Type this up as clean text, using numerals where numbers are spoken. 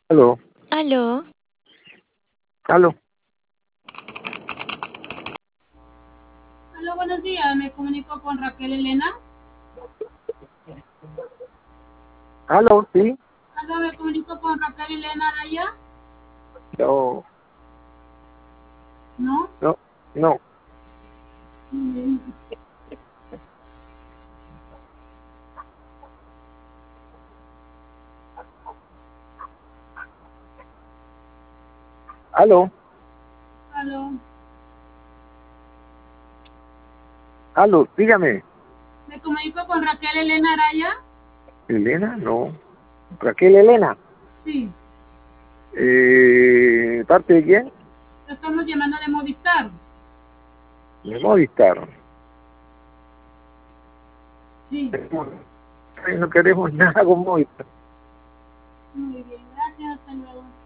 Aló, Aló, aló, Hola, buenos días. Me comunico con Raquel Elena. aló, sí, Hola, me comunico con Raquel Elena Araya. no, ¿No? no, no, Mm, aló, Aló. aló, dígame, Me comunico con Raquel Elena Araya. Elena, no, Raquel Elena, Sí. ¿parte de quién? Estamos llamando de Movistar. De Movistar. Sí. No queremos nada con Movistar. Muy bien. Gracias. Hasta luego.